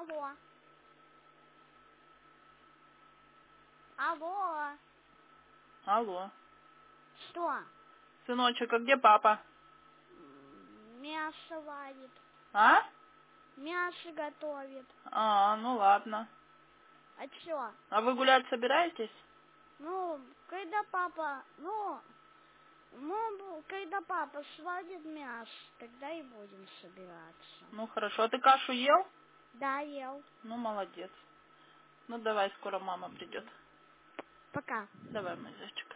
Алло. Алло. Алло. Что? Сыночек, а где папа? Мясо варит. А? Мясо готовит. А, ну ладно. А чё? А вы гулять собираетесь? Ну, когда папа, когда папа сварит мясо, тогда и будем собираться. Ну хорошо. А ты кашу ел? Да, ел. Ну молодец. Ну давай, скоро мама придет. Пока. Давай, мой зайчик.